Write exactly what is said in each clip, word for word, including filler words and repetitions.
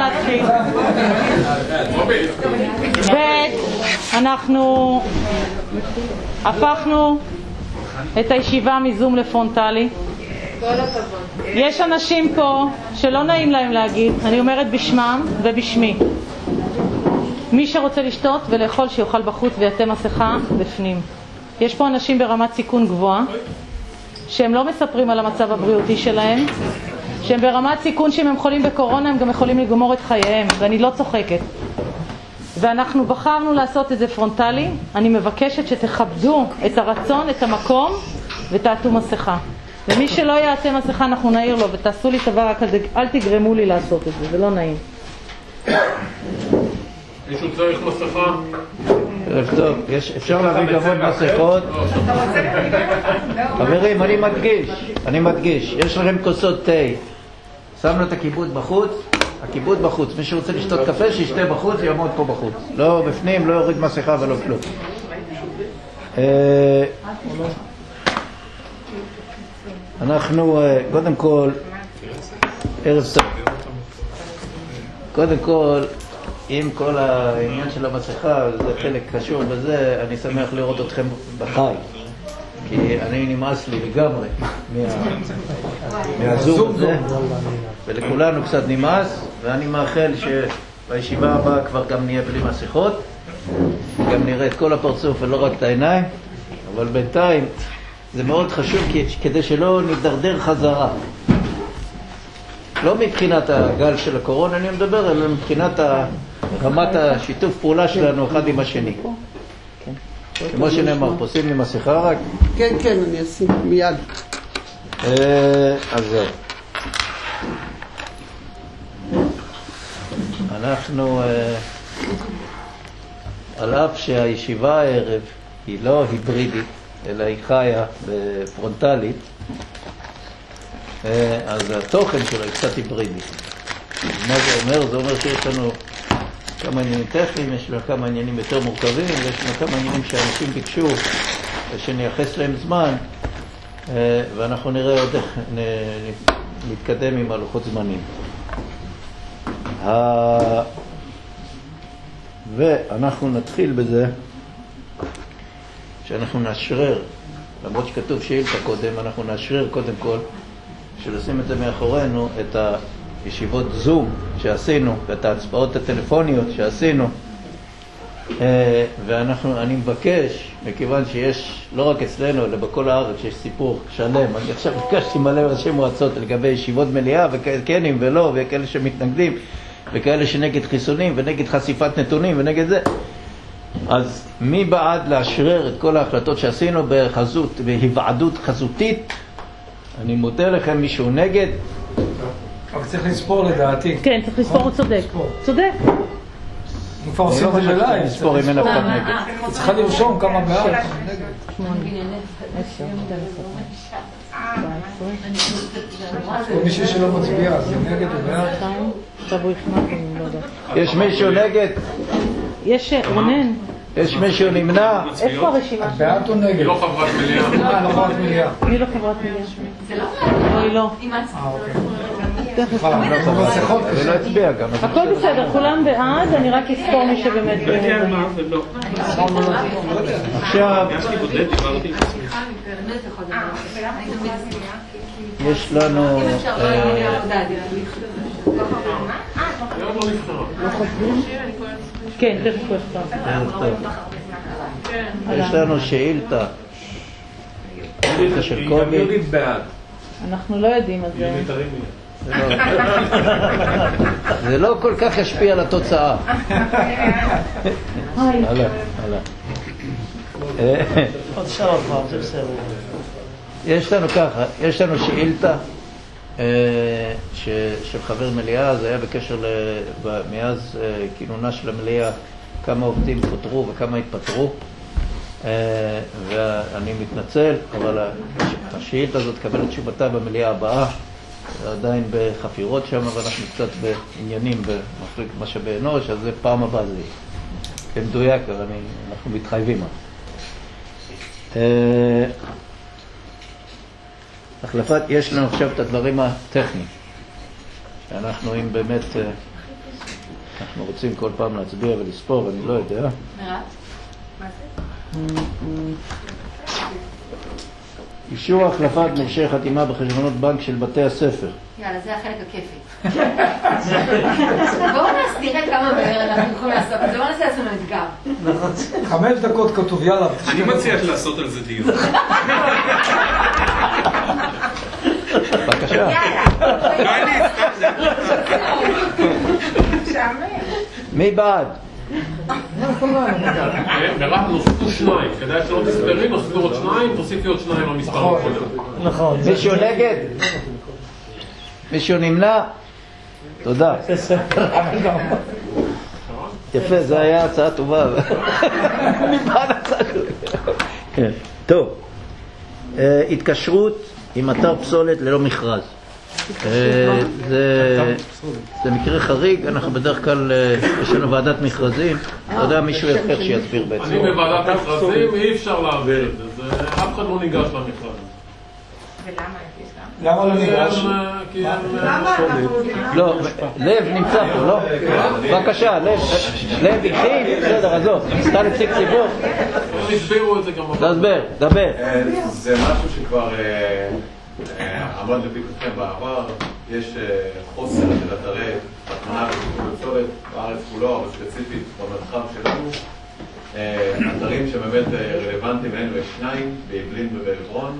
להתחיל. ואנחנו הפכנו את הישיבה מזום לפרונטלי. יש אנשים פה שלא נעים להם להגיד, אני אומרת בשמם ובשמי. מי שרוצה לשתות ולאכול שיוכל בחוץ ויעטה מסכה בפנים. יש פה אנשים ברמת סיכון גבוהה שהם לא מספרים על המצב הבריאותי שלהם, שהם ברמת סיכון שאם הם חולים בקורונה הם גם יכולים לגמור את חייהם, ואני לא צוחקת. ואנחנו בחרנו לעשות את זה פרונטלי. אני מבקשת שתכבדו את הרצון, את המקום, ותעטו מסכה. ומי שלא יעטה מסכה אנחנו נעיר לו, ותעשו לי דבר רק כזה, אל תגרמו לי לעשות את זה, זה לא נעים. מישהו צריך מסכה? טוב, אפשר להביא גם עוד מסכות. חברים, אני מדגיש, אני מדגיש, יש לכם כוסות תה. שמנו את הכיבוד בחוץ, הכיבוד בחוץ. מי שרוצה לשתות קפה, שישתה בחוץ, יעמוד פה בחוץ. לא בפנים, לא יוריד מסכה ולא כלום. אנחנו, קודם כל, ערב טוב. קודם כל, עם כל העניין של המסכה, זה חלק חשוב בזה, אני שמח לראות אתכם בחי. כי אני נמאס לי לגמרי מהזום הזה, ולכולנו קצת נמאס, ואני מאחל שבישיבה הבאה כבר גם נהיה בלי מסכות, גם נראה את כל הפרצוף ולא רק את העיניים, אבל בינתיים זה מאוד חשוב כדי שלא נדרדר חזרה. לא מבחינת הגל של הקורונה אני מדבר, אלא מבחינת רמת השיתוף פעולה שלנו אחד עם השני. כמו שנאמר, פה שים לי מסכה רק? כן, כן, אני אשים מיד. אז זהו. אנחנו, על אף שהישיבה הערב היא לא היברידית, אלא היא חיה בפרונטלית, אז התוכן שלו היא קצת היברידי. מה זה אומר? זה אומר שיש לנו כמה עניינים טכניים, יש לנו כמה עניינים יותר מורכבים, ויש לנו כמה עניינים שאנשים ביקשו שנייחס להם זמן, ואנחנו נראה עוד איך נתקדם עם הלוחות זמנים. ואנחנו נתחיל בזה שאנחנו נאשרר, למרות שכתוב שאילתה קודם, אנחנו נאשרר קודם כל שלשים את זה מאחורינו, את הישיבות זום שעשינו ואת ההצבעות הטלפוניות שעשינו. ואנחנו, אני מבקש, מכיוון שיש לא רק אצלנו אלא בכל הארץ שיש סיפור שלם, אני עכשיו ביקשתי מלא ראשי מועצות לגבי ישיבות מליאה וכנים ולא, וכאלה שמתנגדים וכאלה שנגד חיסונים ונגד חשיפת נתונים ונגד זה. אז מי בעד לאשרר את כל ההחלטות שעשינו בחזות, בהיוועדות חזותית? אני מודה לכם. מישהו נגד? רק צריך לספור לדעתי. כן, צריך לספור, הוא צודק. צודק. כבר עושים את זה בלייב. לספור אם אין אף אחד נגד. צריכה לרשום כמה בעד. מישהו שלא מצביע, זה נגד או בעד? יש מישהו נגד? יש רונן. יש מישהו נמנע? איפה הרשימה? בעד או נגד? היא לא חברת מליאה. אה, לא חברת מליאה. מי לא חברת מליאה? לא, היא לא. זה לא הצביע גם. הכל בסדר, כולם בעד, אני רק אספור מי שבאמת בעד. עכשיו יש לנו כן, תכף יש לנו שאילתה של קובי. אנחנו לא יודעים על זה. זה לא כל כך ישפיע על התוצאה. הלאה, הלאה. עוד שעה כבר, זה בסדר. יש לנו ככה, יש לנו שאילתה של חבר מליאה, זה היה בקשר מאז כינונה של המליאה, כמה עובדים פוטרו וכמה התפטרו, ואני מתנצל, אבל השאילתה הזאת תקבל את תשובתה במליאה הבאה, עדיין בחפירות שם, ואנחנו קצת בעניינים במחלקת משאבי אנוש, אז זה פעם הבאה זה יהיה מדויק, אבל אנחנו מתחייבים. החלפת, יש לנו עכשיו את הדברים הטכניים, שאנחנו אם באמת אנחנו רוצים כל פעם להצביע ולספור, אני לא יודע. מרת? מה זה? אישור החלפת מורשי חתימה בחשבונות בנק של בתי הספר. יאללה, זה החלק הכיפי. בואו נראה כמה מהר אנחנו יכולים לעשות את זה, בואו נעשה לעצמנו אתגר. חמש דקות כתוב, יאללה. אני מציע לעשות על זה דיון. בבקשה. מי בעד? מרב, נוספו שניים. כדאי שלא תספרי, נוספו עוד שניים, תוסיפי עוד שניים למספר הקודם. נכון. מישהו נגד? מישהו נמנע? תודה. יפה, זו היה הצעה טובה. מי בעד הצעה טובה? טוב. התקשרות עם אתר פסולת ללא מכרז. זה מקרה חריג, אנחנו בדרך כלל, יש לנו ועדת מכרזים, לא יודע מישהו אחר שיסביר בעצם. אני בוועדת מכרזים, אי אפשר להעביר את זה, אף אחד לא ניגש למכרז. ולמה? למה לא ניגש? כי הם... לא, לב נמצא פה, לא? בבקשה, לב, לב התחיל, בסדר, עזוב, אתה נציג ציבור. הם הסבירו את זה גם. תסבר, דבר. זה משהו שכבר עמד לפיקוחכם בעבר. יש חוסר של אתרי הטמנה וטיפול בפסולת בארץ כולו, אבל ספציפית במרחב שלנו. אתרים שבאמת רלוונטיים לנו יש שניים, באעבלין ובעברון,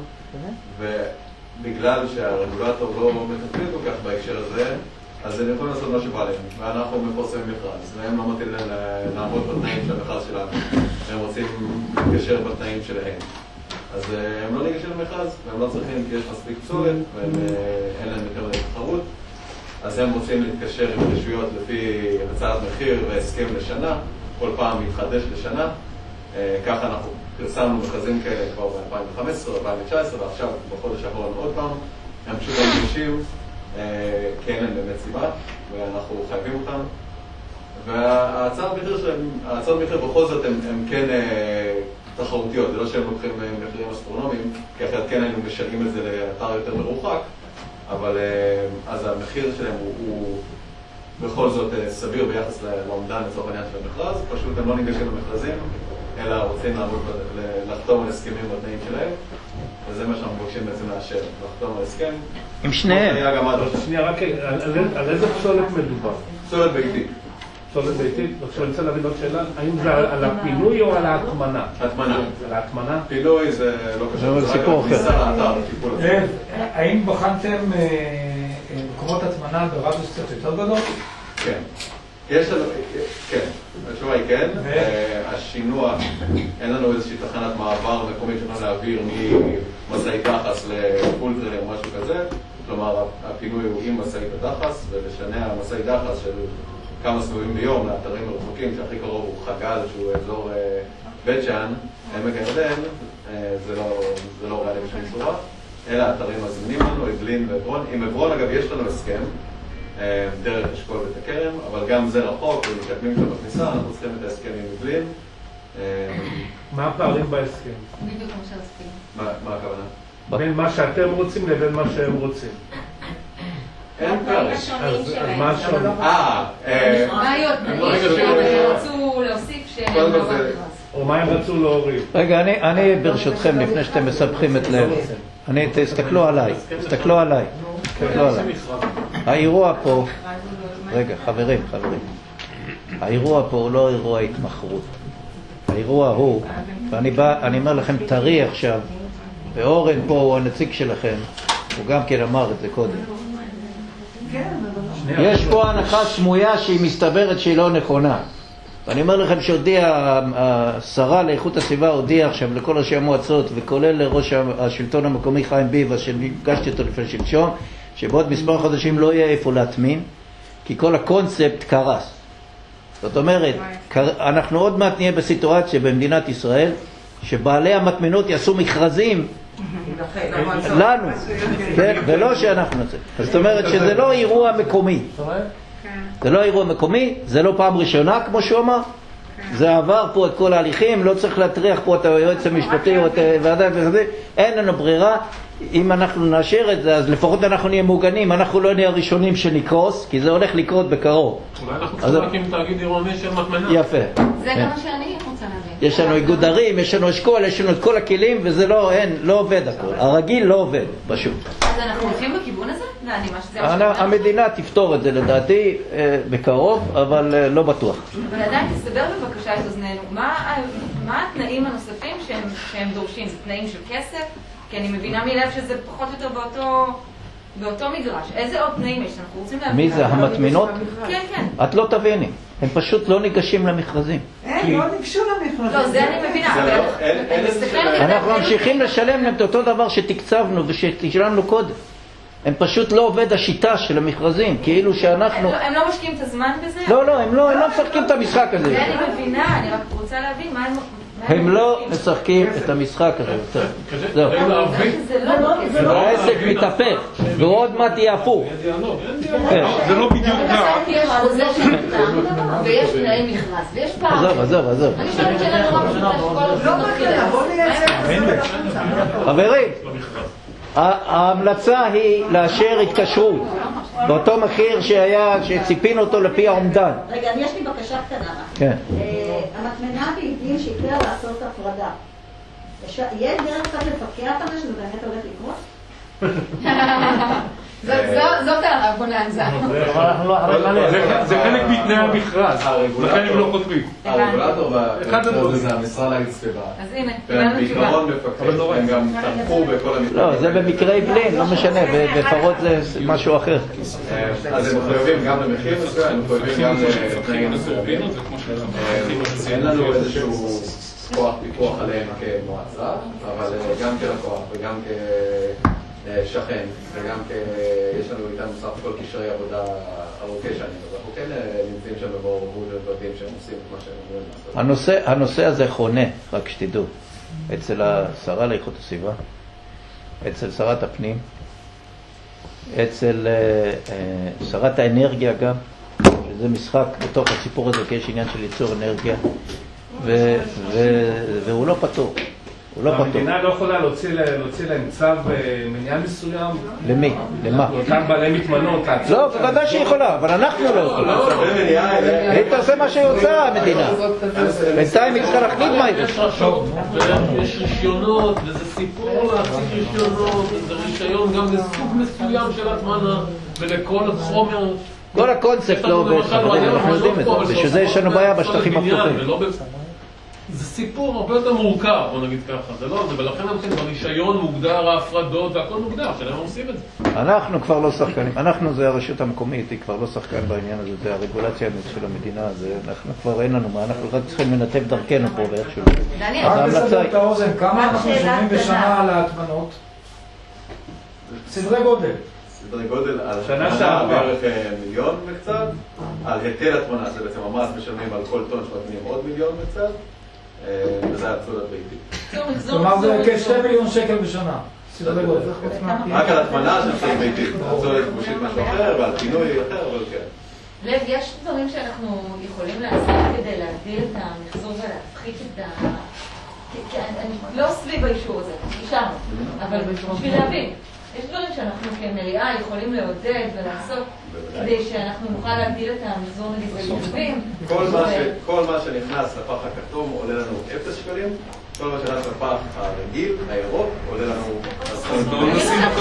ובגלל שהרגולטור לא מטפל כל כך בהקשר הזה, אז הם יכולים לעשות מה שבא להם, ואנחנו מפרסמים מכרז, והם לא מתאים לעמוד בתנאים של המכרז שלנו, והם רוצים להתקשר בתנאים שלהם. אז הם לא ניגשים למכרז, והם לא צריכים כי יש מספיק פסולת, ואין להם יותר מדי תחרות, אז הם רוצים להתקשר עם רשויות לפי הצעת מחיר והסכם לשנה, כל פעם מתחדש לשנה. ככה אנחנו פרסמנו מכרזים כאלה כבר ב-אלפיים וחמש עשרה, אלפיים תשע עשרה, ועכשיו בחודש האחרון עוד פעם. הם פשוט לא ניגשים, כי אין להם באמת סיבה, ואנחנו חייבים אותם. וההצעות מחיר שלהם, ההצעות מחיר בכל זאת הם, הם כן תחרותיות, זה לא שהם לוקחים מחירים אסטרונומיים, כי אחרת כן היינו משלמים את זה לאתר יותר מרוחק, אבל אז המחיר שלהם הוא, הוא בכל זאת סביר ביחס לעומדן לצורך העניין של המכרז, פשוט הם לא ניגשים למכרזים, אלא רוצים לעמוד, לחתום על הסכמים בתנאים שלהם, וזה מה שאנחנו מבקשים בעצם לאשר, לחתום על הסכם. עם שניהם. שנייה, רק על איזה פסולת מדובר? פסולת ביתית. פסולת ביתית? עכשיו אני רוצה להבין עוד שאלה, האם זה על הפינוי או על ההטמנה? הטמנה. על ההטמנה? פינוי זה לא קשור. זה סיפור אחר. האם בחנתם מקומות הטמנה ברדיוס קצת יותר גדול? כן. יש לנו, כן, התשובה היא כן. השינוע, אין לנו איזושהי תחנת מעבר מקומית שלנו להעביר ממסעית דחס לפולטרל או משהו כזה. כלומר, הפינוי הוא עם מסעית הדחס, ולשנע מסעית דחס של כמה סבבים ביום לאתרים מרחוקים, שהכי קרוב הוא חגל, שהוא אזור בית שאן, עמק הירדן, זה לא ריאלי בשביל צורה, אלא האתרים הזמינים לנו, אעבלין ועברון. עם עברון, אגב, יש לנו הסכם, דרך אשכול בית הכרם, אבל גם זה רחוק, ומקדמים שם בכניסה, אנחנו צריכים את ההסכם עם אעבלין. מה הפערים בהסכם? בדיוק כמו שהסכם. מה הכוונה? בין מה שאתם רוצים לבין מה שהם רוצים. אין פערים. אז מה השונה? אה, מה היו התנאים שהם רצו להוסיף שהם לא במכרז? או מה הם רצו להוריד? רגע, אני ברשותכם, לפני שאתם מסבכים את לב, אני, תסתכלו עליי, תסתכלו עליי, תסתכלו עליי. האירוע פה, רגע, חברים, חברים, האירוע פה הוא לא אירוע התמחרות. האירוע הוא, ואני בא, אני אומר לכם, טרי עכשיו, ואורן פה הוא הנציג שלכם, הוא גם כן אמר את זה קודם. יש פה הנחה סמויה שהיא מסתברת שהיא לא נכונה. ואני אומר לכם שהודיע, השרה לאיכות הסביבה הודיע עכשיו לכל ראשי המועצות, וכולל לראש השלטון המקומי חיים ביבס, שנפגשתי אותו לפני שלשום, שבעוד מספר חודשים לא יהיה איפה להטמין, כי כל הקונספט קרס. זאת אומרת, אנחנו עוד מעט נהיה בסיטואציה במדינת ישראל, שבעלי המטמנות יעשו מכרזים לנו, ולא שאנחנו נצא. זאת אומרת שזה לא אירוע מקומי. זה לא אירוע מקומי, זה לא פעם ראשונה כמו שהוא אמר, זה עבר פה את כל ההליכים, לא צריך להטריח פה את היועץ המשפטי או את ועדה וכזה, אין לנו ברירה. אם אנחנו נאשר את זה, אז לפחות אנחנו נהיה מוגנים, אנחנו לא נהיה הראשונים שנקרוס, כי זה הולך לקרות בקרוב. אולי אנחנו צריכים להקים תאגיד עירוני של מטמנה. יפה. זה גם מה שאני רוצה להבין. יש לנו איגוד ערים, יש לנו אשכול, יש לנו את כל הכלים, וזה לא, אין, לא עובד הכל. הרגיל לא עובד, פשוט. אז אנחנו הולכים בכיוון הזה? לא, אני מה שזה... מה שאתה אומר. המדינה תפתור את זה לדעתי בקרוב, אבל לא בטוח. אבל עדיין תסתבר בבקשה את אוזנינו. מה התנאים הנוספים שהם דורשים? זה תנאים של כסף? כי אני מבינה מלב שזה פחות או יותר באותו, באותו מגרש. איזה עוד תנאים יש? אנחנו רוצים להבין. מי זה? המטמינות? כן, כן. את לא תביני. הם פשוט לא ניגשים למכרזים. אין, לא ניגשו למכרזים. לא, זה אני מבינה. אנחנו ממשיכים לשלם את אותו דבר שתקצבנו ושתשלמנו קודם. הם פשוט לא עובד השיטה של המכרזים, כאילו שאנחנו... הם לא משקיעים את הזמן בזה? לא, לא, הם לא משחקים את המשחק הזה. זה אני מבינה, אני רק רוצה להבין מה הם... הם לא משחקים את המשחק הזה יותר. זהו. העסק מתהפך, ועוד מעט יהיה הפוך. זה לא בדיוק ככה. יש חוזה שנחתם, ויש תנאי מכרז, ויש פעם. עזוב, עזוב, עזוב. אני שואלת שאלה נורא פשוטה שכל לא בקטע, בוא נהיה חברים, ההמלצה היא לאשר התקשרות באותו מחיר שהיה, שציפינו אותו לפי העומדן. רגע, יש לי בקשה קטנה. כן. המטמנה בעיתים שהתחילה לעשות הפרדה. יש דרך קצת לפקח על זה שזה באמת הולך לקרות? זאת הבוננזה. זה חלק מתנאי המכרז, לכן הם לא חותמים. הרגולטור והרגולטור זה המשרד להגנת הסביבה. אז הנה, והם בעיקרון מפקחים, הם גם תמכו בכל המתנאים. לא, זה במקרי בלין, לא משנה, בפרות זה משהו אחר. אז הם מחויבים גם למחיר מסוים, הם מחויבים גם לתנאים מסוימים. אין לנו איזשהו כוח פיקוח עליהם כמועצה, אבל גם כלקוח וגם כשכן, וגם יש לנו איתם בסך הכל קשרי עבודה ארוכי שנים, אז אנחנו כן נמצאים שם במעורבות ובתים שהם עושים את מה שהם אמורים לעשות. הנושא הזה חונה, רק שתדעו, אצל השרה לאיכות הסביבה, אצל שרת הפנים, אצל שרת האנרגיה גם, שזה משחק בתוך הסיפור הזה, כי יש עניין של ייצור אנרגיה, והוא לא פתור. המדינה לא יכולה להוציא להם צו מניעה מסוים? למי? למה? אותם בעלי מתמנות. לא, בוודאי שהיא יכולה, אבל אנחנו לא יכולים. היא תעשה מה שהיא רוצה, המדינה. בינתיים היא צריכה להחליט מה היא רוצה. יש רישיונות, וזה סיפור להציג רישיונות, וזה רישיון גם לסוג מסוים של הטמנה, ולכל החומר. כל הקונספט לא עובד, חברים, אנחנו יודעים את זה. בשביל זה יש לנו בעיה בשטחים הפתוחים. זה סיפור הרבה יותר מורכב, בוא נגיד ככה, זה לא זה, ולכן אנחנו ברישיון מוגדר, ההפרדות, והכל מוגדר, שלהם עושים את זה. אנחנו כבר לא שחקנים, אנחנו זה הרשות המקומית, היא כבר לא שחקן בעניין הזה, זה הרגולציה של המדינה, אנחנו כבר אין לנו מה, אנחנו רק צריכים לנתב דרכנו פה ואיכשהו. רק לסדר את האוזן, כמה אנחנו שומעים בשנה על ההטמנות? סדרי גודל. סדרי גודל, על שנה בערך מיליון וקצת, על היטל הטמנה, זה בעצם המס משלמים על כל טון שמטמינים עוד מיליון וקצת, וזה הפסולת ביתית. כלומר זה כשתי מיליון שקל בשנה, סדרי גודל. רק על הטמנה של פסולת ביתית, הפסולת גושית משהו אחר ועל פינוי אחר, אבל כן. לב, יש דברים שאנחנו יכולים לעשות כדי להגדיל את המחזור ולהפחית את ה... אני לא סביב האישור הזה, אישרנו, אבל בשביל להבין. יש דברים שאנחנו כמליאה יכולים לעודד ולעשות כדי שאנחנו נוכל להגדיל את המחזור נגיד ביישובים. כל מה שנכנס לפח הכתום עולה לנו אפס שקלים, כל מה שנכנס לפח הרגיל, הירוק, עולה לנו... אני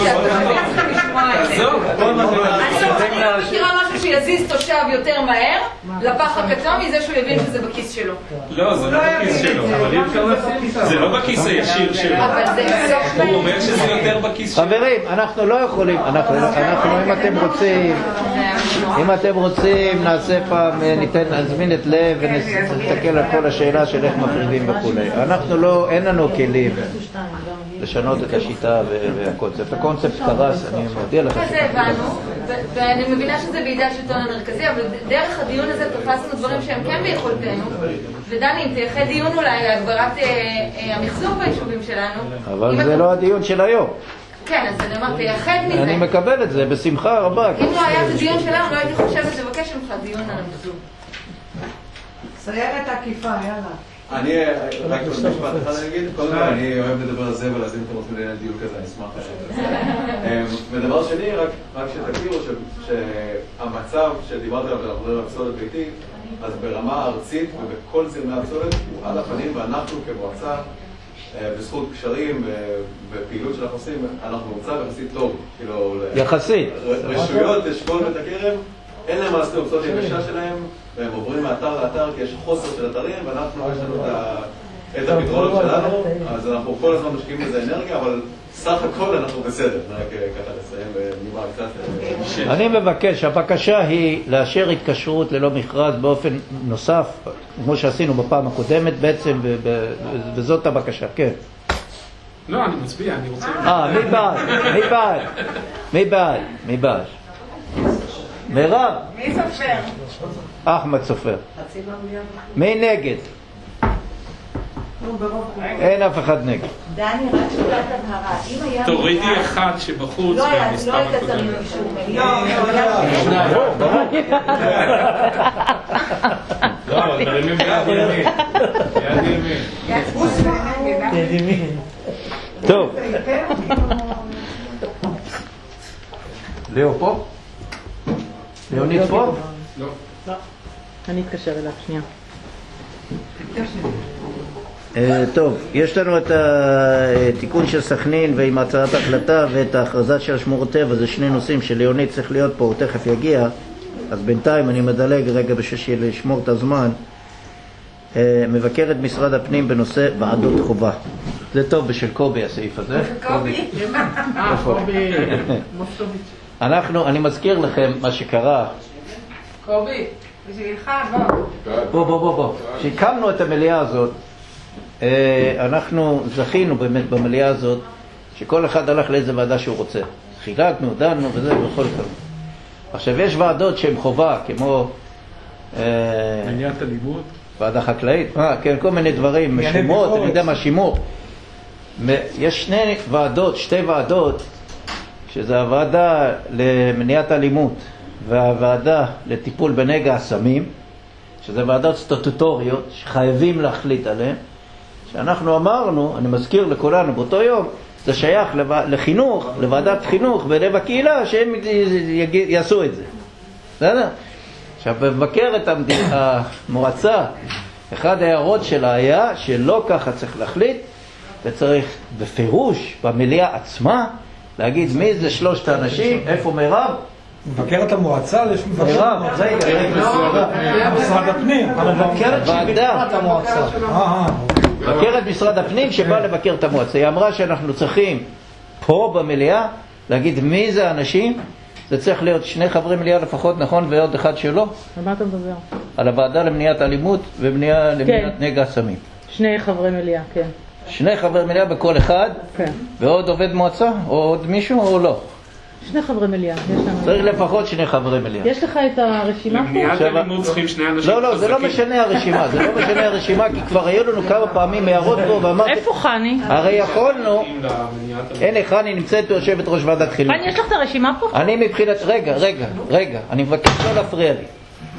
לא מכירה משהו שיזיז תושב יותר מהר לפח הכתום מזה שהוא יבין שזה בכיס שלו. לא, זה לא בכיס שלו, אבל אי אפשר לשים זה לא בכיס הישיר שלו. הוא אומר שזה יותר בכיס שלו. חברים, אנחנו לא יכולים, אנחנו, אם אתם רוצים, אם אתם רוצים, נעשה פעם, ניתן, נזמין את לב ונסתכל על כל השאלה של איך מפרידים וכו'. אנחנו לא, אין לנו כלים לשנות את השיטה והקונספט. הקונספט קרס, אני מודיע לך. זה הבנו, ואני מבינה שזה בידי השלטון המרכזי, אבל דרך הדיון הזה תפסנו דברים שהם כן ביכולתנו. ודני, אם תייחד דיון אולי להגברת המחזור ביישובים שלנו. אבל זה לא הדיון של היום. כן, אז אני אומרת, תייחד מזה. אני מקבל את זה בשמחה רבה. אם לא היה את הדיון שלנו, לא הייתי חושבת לבקש ממך דיון על המחזור. סיירת עקיפה, יאללה. אני, רק עוד משפט אחד אני אגיד, קודם כל אני אוהב לדבר על זה, ולאז אם אתם רוצים לנהל דיון כזה, אני אשמח לשבת. ודבר שני, רק שתכירו שהמצב שדיברתי עליו, אנחנו מדברים על פסולת ביתית, אז ברמה ארצית ובכל זרמי הפסולת הוא על הפנים, ואנחנו כמועצה, בזכות קשרים ופעילות שאנחנו עושים, אנחנו מוצא יחסית טוב. יחסית. רשויות, אשכול ואת הכרם, אין להם מה לעשות בפסולת היבשה שלהם, והם עוברים מאתר לאתר כי יש חוסר של אתרים, ואנחנו יש לנו את הפתרונות שלנו, אז אנחנו כל הזמן משקיעים בזה אנרגיה, אבל סך הכל אנחנו בסדר. רק ככה לסיים ונימר קצת. אני מבקש, הבקשה היא לאשר התקשרות ללא מכרז באופן נוסף, כמו שעשינו בפעם הקודמת בעצם, וזאת הבקשה, כן. לא, אני מצביע, אני רוצה... אה, מי בעד? מי בעד? מי בעד? מי בעד? מירב? מי סופר? אחמד סופר. מי נגד? אין אף אחד נגד. דני, רק שאלת הבהרה. אם היה... תורידי אחד שבחוץ לא והמספר היית הקודם. צריך אישור מליאה. לא, אבל תרימים ביד ימין. ביד ימין. טוב. ליאו פה? ליאונית פה? לא. אני אתקשר אליו, שנייה. טוב, יש לנו את התיקון של סכנין ועם הצעת ההחלטה ואת ההכרזה של שמורות טבע, זה שני נושאים שליאונית צריך להיות פה, הוא תכף יגיע, אז בינתיים אני מדלג רגע בשביל לשמור את הזמן. מבקר את משרד הפנים בנושא ועדות חובה. זה טוב בשביל קובי הסעיף הזה. קובי, אה, קובי, מוסטוביץ'. אנחנו, אני מזכיר לכם מה שקרה. קובי, בשבילך, בוא. בוא, בוא, בוא, בוא. כשהקמנו את המליאה הזאת, אנחנו זכינו באמת במליאה הזאת, שכל אחד הלך לאיזה ועדה שהוא רוצה. חילקנו, דנו וזה, בכל כלל. עכשיו, יש ועדות שהן חובה, כמו... מניעת אלימות. ועדה חקלאית, אה, כן, כל מיני דברים, שימור, אני יודע מה שימור. יש שני ועדות, שתי ועדות, שזה הוועדה למניעת אלימות והוועדה לטיפול בנגע הסמים, שזה ועדות סטטוטוריות שחייבים להחליט עליהן, שאנחנו אמרנו, אני מזכיר לכולנו באותו יום, זה שייך לחינוך, לוועדת חינוך ולב הקהילה, שהם יעשו את זה. בסדר? עכשיו, במבקר את המועצה, אחד ההערות שלה היה שלא ככה צריך להחליט, וצריך בפירוש, במליאה עצמה, להגיד מי זה שלושת האנשים, איפה מירב? מבקר את המועצה, יש מבקר מירב, רגע, רגע, משרד הפנים, מבקרת שביקרה את המועצה. מבקרת משרד הפנים שבא לבקר את המועצה. היא אמרה שאנחנו צריכים פה במליאה להגיד מי זה האנשים, זה צריך להיות שני חברי מליאה לפחות, נכון, ועוד אחד שלא. על מה אתה מדבר? על הוועדה למניעת אלימות ומניעת נגע הסמים. שני חברי מליאה, כן. שני חברי מליאה בכל אחד, כן. ועוד עובד מועצה, או עוד מישהו, או לא? שני חברי מליאה. צריך לפחות שני חברי מליאה. יש לך את הרשימה פה? למניעת אלימות צריכים שני אנשים. לא, לא, זה לא משנה הרשימה, זה לא משנה הרשימה, כי כבר היו לנו כמה פעמים הערות פה, ואמרתי... איפה חני? הרי יכולנו... הנה, חני נמצאת יושבת ראש ועדת חינוך. חני, יש לך את הרשימה פה? אני מבחינת... רגע, רגע, רגע, אני מבקש לא להפריע לי.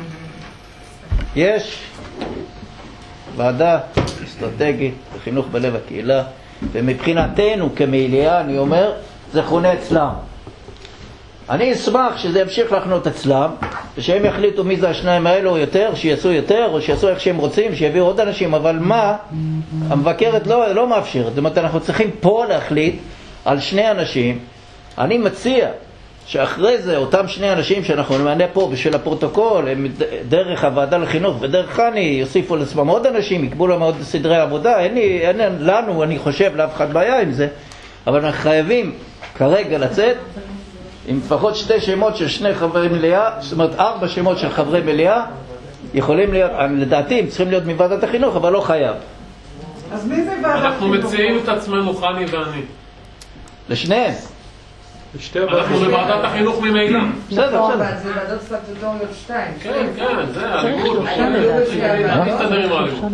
יש ועדה אסטרטגית בחינוך בלב הקהילה, ומבחינתנו כמליאה, אני אומר, זה חונה אצלם. אני אשמח שזה ימשיך לחנות אצלם, ושהם יחליטו מי זה השניים האלו או יותר, שיעשו יותר, או שיעשו איך שהם רוצים, שיביאו עוד אנשים, אבל מה? המבקרת לא, לא מאפשרת. זאת אומרת, אנחנו צריכים פה להחליט על שני אנשים. אני מציע שאחרי זה, אותם שני אנשים שאנחנו נמנה פה בשביל הפרוטוקול, הם דרך הוועדה לחינוך ודרך חני, יוסיפו לעצמם עוד אנשים, יקבלו להם עוד סדרי עבודה. אין, לי, אין לנו, אני חושב, לאף אחד בעיה עם זה, אבל אנחנו חייבים כרגע לצאת עם לפחות שתי שמות של שני חברי מליאה, זאת אומרת ארבע שמות של חברי מליאה, יכולים להיות, לדעתי הם צריכים להיות מוועדת החינוך, אבל לא חייב. אז מי זה ועדת חינוך? אנחנו מציעים את עצמנו, חני ואני. לשניהם. אנחנו בוועדת החינוך ממילא. בסדר, בסדר. זה ועדות סטטוטוריות שתיים. כן, כן, זה הלימוד. אל תסתדר עם הלימוד.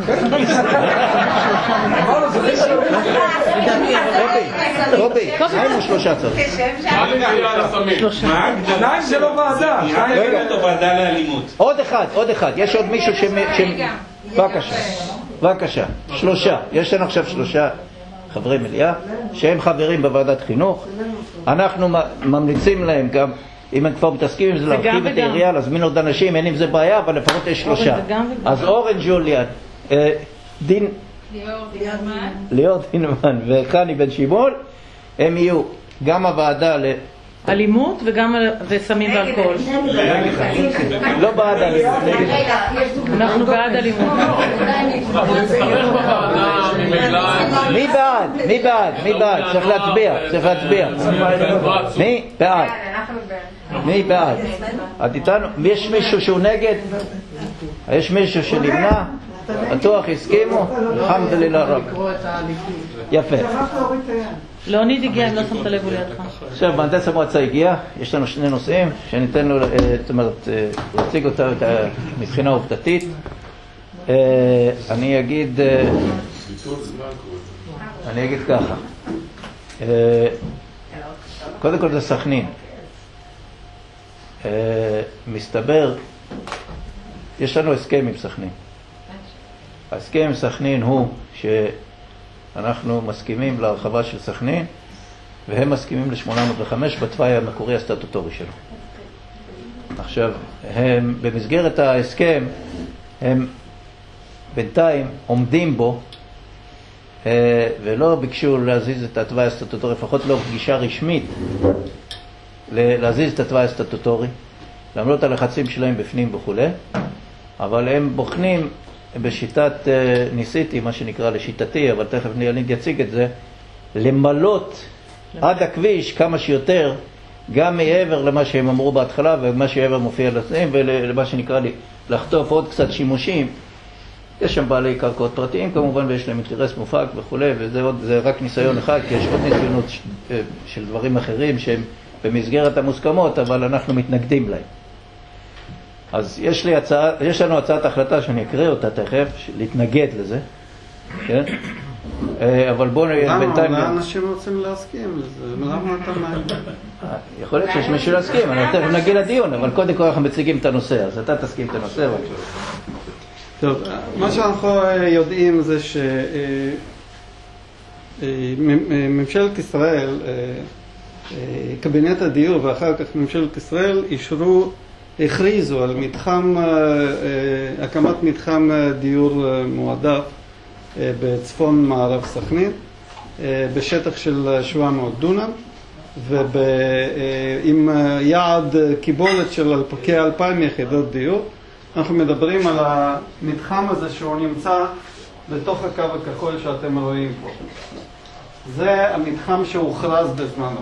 רובי, מה עם שלושה צריך? שניים זה לא ועדה. ועדה לאלימות. עוד אחד, עוד אחד. יש עוד מישהו ש... בבקשה, בבקשה. שלושה. יש לנו עכשיו שלושה חברי מליאה שהם חברים בוועדת חינוך. אנחנו ממליצים להם גם, אם הם כבר מתעסקים עם זה, להרחיב את העירייה, להזמין עוד אנשים, אין עם זה בעיה, אבל לפחות יש שלושה. אז אורן ג'וליאן, דין... ליאור דינמן וחני בן שמעון, הם יהיו גם הוועדה ל... אלימות וגם וסמים ואלכוהול. לא בעד אלימות. אנחנו בעד אלימות. מי בעד? מי בעד? מי בעד? צריך להצביע. צריך להצביע. מי בעד? מי בעד? את איתנו? יש מישהו שהוא נגד? יש מישהו שנמנע? בטוח הסכימו? אלחמדולילlah רב. יפה. לאוניד הגיע, אם לא שמת לב לידך. עכשיו, מהנדס המועצה הגיע, יש לנו שני נושאים שניתן לו, זאת אומרת, להציג אותה מבחינה עובדתית. אני אגיד, אני אגיד ככה. קודם כל זה סכנין. מסתבר, יש לנו הסכם עם סכנין. ההסכם עם סכנין הוא ש... אנחנו מסכימים להרחבה של סכנין, והם מסכימים ל-שמונה מאות וחמש בתוואי המקורי הסטטוטורי שלו. עכשיו, הם במסגרת ההסכם, הם בינתיים עומדים בו, ולא ביקשו להזיז את התוואי הסטטוטורי, לפחות לא פגישה רשמית, להזיז את התוואי הסטטוטורי, למרות הלחצים שלהם בפנים וכו', אבל הם בוחנים בשיטת, ניסיתי, מה שנקרא לשיטתי, אבל תכף ניאליד יציג את זה, למלות עד הכביש כמה שיותר, גם מעבר למה שהם אמרו בהתחלה ומה שעבר מופיע לסיים, ולמה שנקרא לי לחטוף עוד קצת שימושים. יש שם בעלי קרקעות פרטיים כמובן, ויש להם אינטרס מופק וכו', וזה עוד, זה רק ניסיון אחד, כי יש עוד ניסיונות של דברים אחרים שהם במסגרת המוסכמות, אבל אנחנו מתנגדים להם. אז יש לי הצעה, יש לנו הצעת החלטה שאני אקריא אותה תכף, להתנגד לזה, כן? אבל בואו בינתיים... למה אנשים רוצים להסכים לזה? למה אתה מעניין? יכול להיות שיש מישהו להסכים, אני תכף נגיע לדיון, אבל קודם כל אנחנו מציגים את הנושא, אז אתה תסכים את הנושא. טוב, מה שאנחנו יודעים זה שממשלת ישראל, קבינט הדיור ואחר כך ממשלת ישראל אישרו, הכריזו על מתחם, הקמת מתחם דיור מועדף בצפון מערב סכנין, בשטח של שבע מאות דונם, ועם יעד קיבולת של כ-אלפיים יחידות דיור. אנחנו מדברים על המתחם הזה שהוא נמצא בתוך הקו הכחול שאתם רואים פה. זה המתחם שהוכרז בזמנו.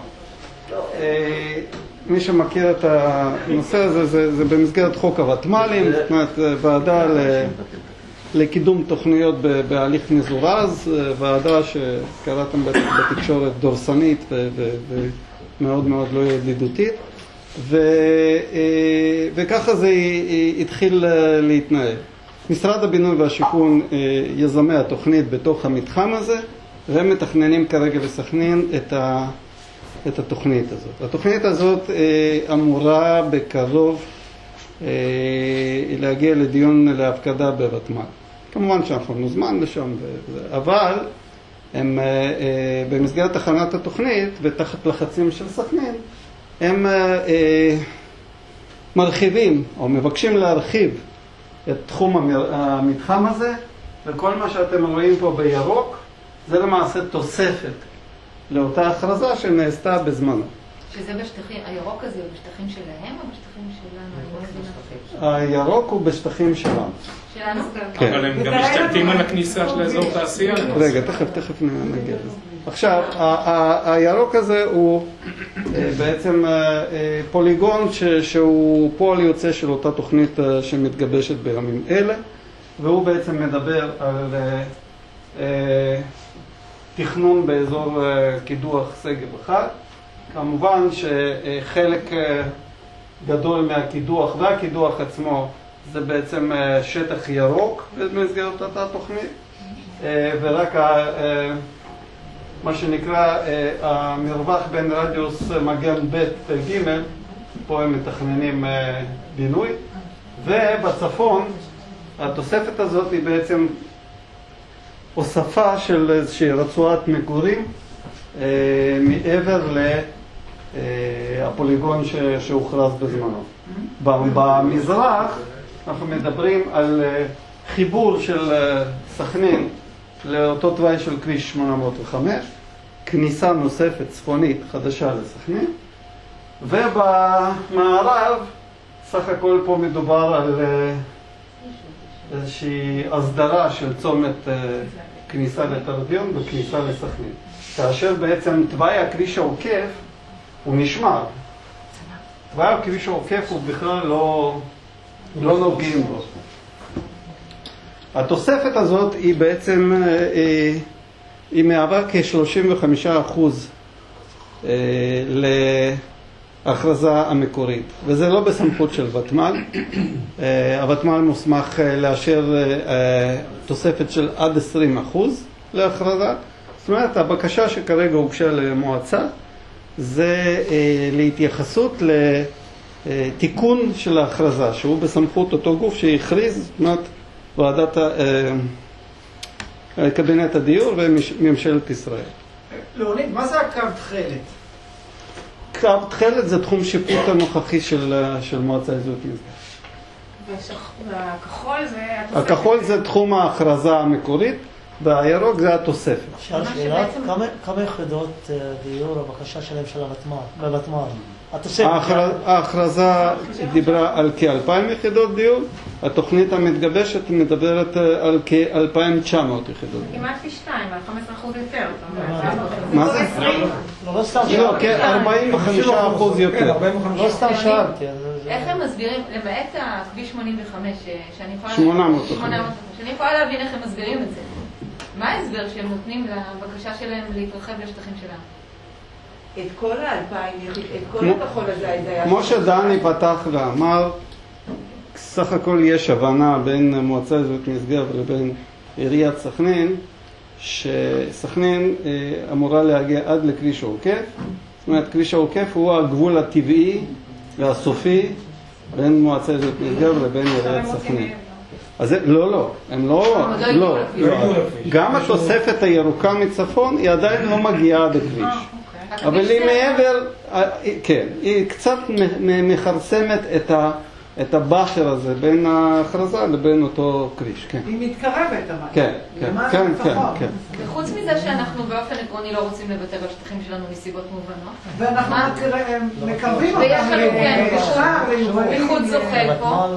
מי שמכיר את הנושא הזה, זה, זה במסגרת חוק הוותמ"לים, זאת אומרת, ועדה לקידום תוכניות בהליך מזורז, ועדה שקראתם בתקשורת דורסנית ומאוד מאוד לא ידידותית, וככה זה התחיל להתנהל. משרד הבינוי והשיכון יזמי התוכנית בתוך המתחם הזה, והם מתכננים כרגע בסכנין את ה... את התוכנית הזאת. התוכנית הזאת אה, אמורה בקרוב אה, להגיע לדיון להפקדה בוותמ"ל. כמובן שאנחנו נוזמן לשם, אבל הם, אה, אה, במסגרת הכנת התוכנית ותחת לחצים של סכנין, הם אה, אה, מרחיבים או מבקשים להרחיב את תחום המתחם הזה, וכל מה שאתם רואים פה בירוק זה למעשה תוספת לאותה הכרזה שנעשתה בזמנו. שזה בשטחים, הירוק הזה הוא בשטחים שלהם או בשטחים שלנו? הירוק הוא בשטחים שלנו. שלנו? כן. אבל הם גם משתלטים על הכניסה של האזור תעשייה. רגע, תכף, תכף נגיע לזה. עכשיו, הירוק הזה הוא בעצם פוליגון שהוא פועל יוצא של אותה תוכנית שמתגבשת בימים אלה, והוא בעצם מדבר על תכנון באזור קידוח שגב אחד, כמובן שחלק גדול מהקידוח והקידוח עצמו זה בעצם שטח ירוק במסגרת אותה תוכנית, ורק מה שנקרא המרווח בין רדיוס מגן ב' וג' פה הם מתכננים בינוי, ובצפון התוספת הזאת היא בעצם הוספה של איזושהי רצועת מגורים מעבר לפוליגון שהוכרז בזמנו. במזרח אנחנו מדברים על חיבור של סכנין לאותו תוואי של כביש שמונה מאות וחמש, כניסה נוספת צפונית חדשה לסכנין, ובמערב סך הכל פה מדובר על איזושהי הסדרה של צומת כניסה לתרדיון וכניסה לסכנין, כאשר בעצם תוואי הכביש העוקף הוא נשמר. תוואי הכביש העוקף הוא בכלל לא, לא נוגעים בו. התוספת הזאת היא בעצם, היא מהווה כ-שלושים וחמישה אחוז להכרזה המקורית, וזה לא בסמכות של ותמ"ל. הוותמ"ל מוסמך לאשר תוספת של עד עשרים אחוז להכרזה. זאת אומרת, הבקשה שכרגע הוגשה למועצה זה להתייחסות לתיקון של ההכרזה, שהוא בסמכות אותו גוף שהכריז, זאת אומרת, ועדת קבינט הדיור וממשלת ישראל. לאוניד, מה זה הקו תכלת? קו תכלת זה תחום שיפוט הנוכחי של, של מועצה אזורית משגב. והכחול זה התוספת? הכחול זה תחום ההכרזה המקורית, והירוק זה התוספת. שאלה, שאלה, כמה, כמה יחידות דיור הבקשה שלהם של הוותמ"ל, בוותמ"ל? ההכרזה דיברה על כ-אלפיים יחידות דיור, התוכנית המתגבשת מדברת על כ-אלפיים תשע מאות יחידות דיור. כמעט פי שתיים, על חמישה עשר אחוז יותר. מה זה? לא סתם שאלתי. לא, כ-ארבעים וחמישה אחוז יותר. לא סתם שאלתי. איך הם מסבירים, למעט הכביש שמונים וחמש, שאני יכולה... שמונה מאות. שאני יכולה להבין איך הם מסבירים את זה. מה ההסבר שהם נותנים לבקשה שלהם להתרחב לשטחים שלהם? את כל האלפיים, את כל הכחול הזה היה... כמו שדני פתח ואמר, סך הכל יש הבנה בין מועצה אזורית משגב לבין עיריית סכנין, שסכנין אמורה להגיע עד לכביש העוקף. זאת אומרת, כביש העוקף הוא הגבול הטבעי והסופי בין מועצה אזורית משגב לבין עיריית סכנין. אז לא, לא, הם לא, לא, גם התוספת הירוקה מצפון היא עדיין לא מגיעה עד הכביש. אבל היא מעבר, כן, היא קצת מחרסמת את ה... את הבחר הזה בין ההכרזה לבין אותו כביש, כן. היא מתקרבת אבל. כן, כן, כן, כן, כן. וחוץ מזה שאנחנו באופן עקרוני לא רוצים לוותר על שטחים שלנו מסיבות מובנות. ואנחנו מקרבים אותם. ויש לנו, כן, איחוד זוחל פה.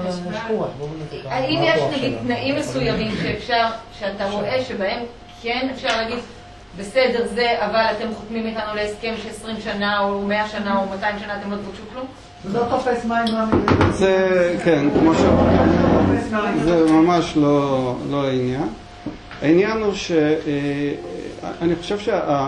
האם יש נגיד תנאים מסוימים שאפשר, שאתה רואה שבהם כן אפשר להגיד בסדר זה, אבל אתם חותמים איתנו להסכם שעשרים שנה או מאה שנה או מאתיים שנה אתם לא תבקשו כלום? זה לא תופס מים רמים. זה, כן, כמו שאומרים, זה ממש לא, לא העניין. העניין הוא ש... אני חושב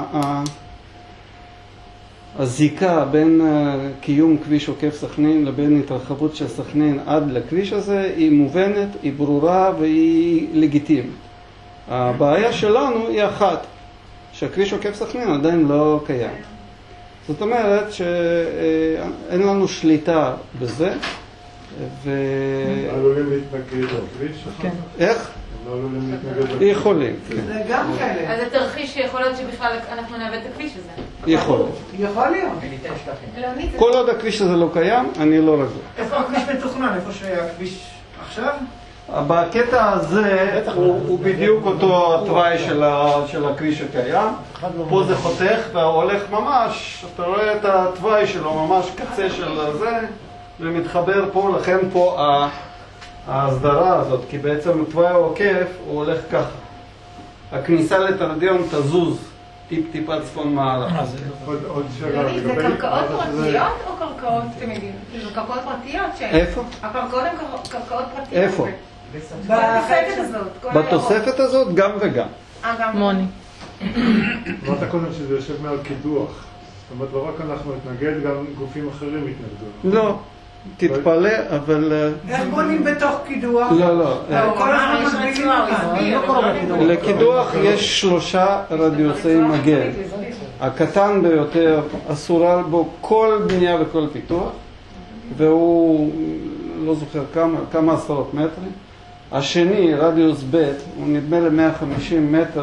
שהזיקה בין קיום כביש עוקף סכנין לבין התרחבות של סכנין עד לכביש הזה היא מובנת, היא ברורה והיא לגיטימית. הבעיה שלנו היא אחת, שהכביש עוקף סכנין עדיין לא קיים. זאת אומרת שאין לנו שליטה בזה, ו... הם עלולים להתנגד לכביש? כן. איך? הם עלולים להתנגד לכביש? יכולים. זה גם כאלה. אז התרחיש שיכול להיות שבכלל אנחנו נאבד את הכביש הזה. יכול. יכול להיות. כל עוד הכביש הזה לא קיים, אני לא רגוע. איפה הכביש מתוכנן? איפה שהכביש עכשיו? בקטע הזה הוא בדיוק אותו התוואי של הכביש הקיים. פה זה חותך והולך ממש, אתה רואה את התוואי שלו ממש קצה של זה, ומתחבר פה, לכן פה ההסדרה הזאת, כי בעצם התוואי העוקף הוא הולך ככה. הכניסה לתרדיון תזוז טיפ טיפה צפון מערב. עוד שאלה. זה קרקעות פרטיות או קרקעות, אתם יודעים? זה קרקעות פרטיות? איפה? הקרקעות הן קרקעות פרטיות. איפה? בתוספת הזאת. בתוספת הזאת גם וגם. אה, גם. מוני. אמרת קודם שזה יושב מעל קידוח. זאת אומרת, לא רק אנחנו נתנגד, גם גופים אחרים יתנגדו. לא, תתפלא, אבל... איך בונים בתוך קידוח? לא, לא. כל הזמן מגבילים אותם. לקידוח יש שלושה רדיוסי מגן. הקטן ביותר, אסורה בו כל בנייה וכל פיתוח, והוא, לא זוכר כמה, כמה עשרות מטרים. השני, רדיוס ב', הוא נדמה ל-מאה וחמישים מטר,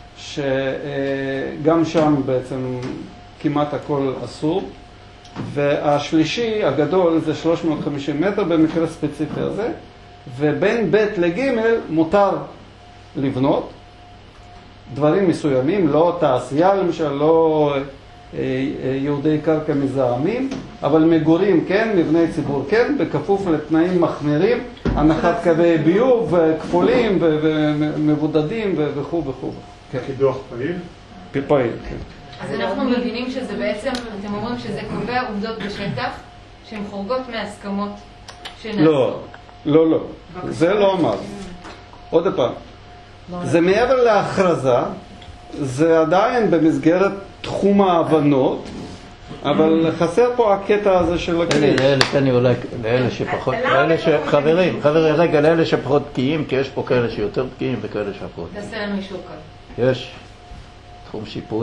שגם שם בעצם כמעט הכל אסור. והשלישי, הגדול, זה שלוש מאות וחמישים מטר במקרה ספציפי הזה, ובין ב' לג' מותר לבנות דברים מסוימים, לא תעשייה למשל, לא יהודי קרקע מזהמים, אבל מגורים כן, מבני ציבור כן, בכפוף לתנאים מחמירים, הנחת קווי ביוב, כפולים ומבודדים וכו' וכו'. קידוח פעיל? פעיל, כן. אז אנחנו מבינים שזה בעצם, אתם אומרים שזה קובע עובדות בשטח שהן חורגות מהסכמות שנעשו. לא, לא, לא. זה לא אמר. עוד פעם. זה מעבר להכרזה, זה עדיין במסגרת תחום ההבנות, אבל חסר פה הקטע הזה של הכביש. לאלה, תן לי אולי, לאלה שפחות, חברים, חברים, רגע, לאלה שפחות בקיאים, כי יש פה כאלה שיותר בקיאים וכאלה שפחות. תעשה לנו אישור כאן. יש תחום שיפוט.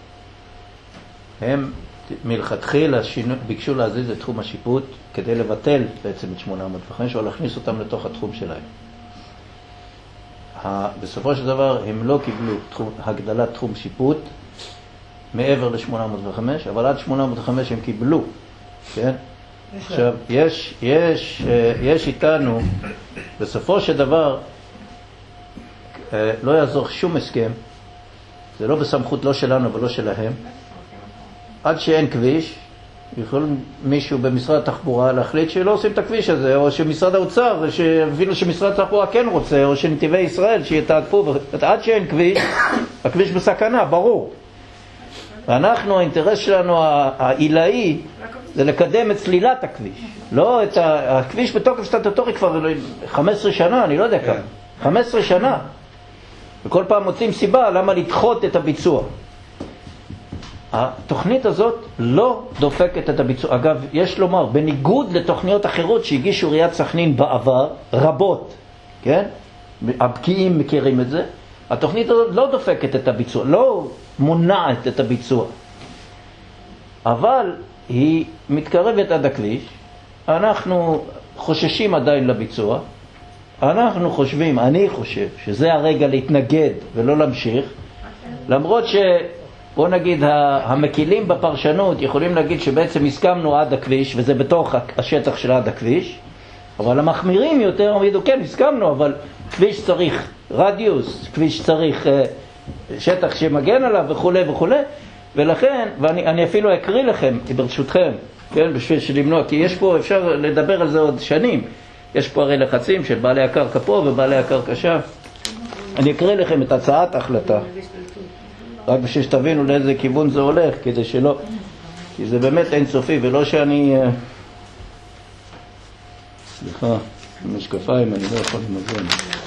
הם מלכתחילה ביקשו להזיז את תחום השיפוט כדי לבטל בעצם את שמונה מאות וחמש או להכניס אותם לתוך התחום שלהם. בסופו של דבר הם לא קיבלו תחום, הגדלת תחום שיפוט מעבר ל-שמונה מאות וחמש, אבל עד שמונה מאות וחמש הם קיבלו, כן? עכשיו, יש, יש, יש איתנו, בסופו של דבר לא יעזור שום הסכם, זה לא בסמכות לא שלנו ולא שלהם, עד שאין כביש, יכול מישהו במשרד התחבורה להחליט שלא עושים את הכביש הזה, או שמשרד האוצר, אפילו שמשרד התחבורה כן רוצה, או שנתיבי ישראל שיתעדפו, עד שאין כביש, הכביש בסכנה, ברור. ואנחנו, האינטרס שלנו העילאי, זה לקדם את סלילת הכביש. לא את הכביש בתוקף סטטוטורי כבר חמש עשרה שנה, אני לא יודע כמה. חמש עשרה שנה. וכל פעם מוצאים סיבה למה לדחות את הביצוע. התוכנית הזאת לא דופקת את הביצוע. אגב, יש לומר, בניגוד לתוכניות אחרות שהגישו עיריית סכנין בעבר, רבות, כן? הבקיאים מכירים את זה. התוכנית הזאת לא דופקת את הביצוע, לא מונעת את הביצוע. אבל היא מתקרבת עד הכביש. אנחנו חוששים עדיין לביצוע. אנחנו חושבים, אני חושב, שזה הרגע להתנגד ולא להמשיך. למרות ש... בוא נגיד, המקילים בפרשנות יכולים להגיד שבעצם הסכמנו עד הכביש, וזה בתוך השטח של עד הכביש, אבל המחמירים יותר אומרים, כן, הסכמנו, אבל כביש צריך רדיוס, כביש צריך שטח שמגן עליו וכו' וכו', ולכן, ואני אני אפילו אקריא לכם, ברשותכם, כן, בשביל למנוע, כי יש פה, אפשר לדבר על זה עוד שנים, יש פה הרי לחצים של בעלי הקרקע פה ובעלי הקרקע שם. אני אקריא לכם את הצעת ההחלטה. רק בשביל שתבינו לאיזה כיוון זה הולך, כדי שלא, כי זה באמת אינסופי, ולא שאני, סליחה, משקפיים, אני לא יכול למגן.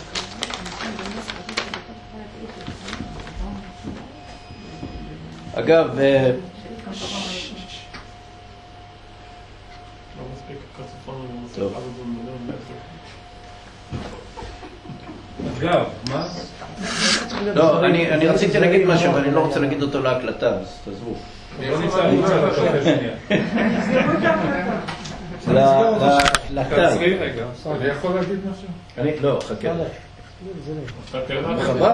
אגב, טוב. אגב, מה? לא, אני, אני רציתי להגיד משהו, אבל אני לא רוצה להגיד אותו להקלטה, אז תעזבו. לא ניצא, ניצא, להקלטה שנייה. להקלטה. אני יכול להגיד משהו? אני, לא, חכה. חבל,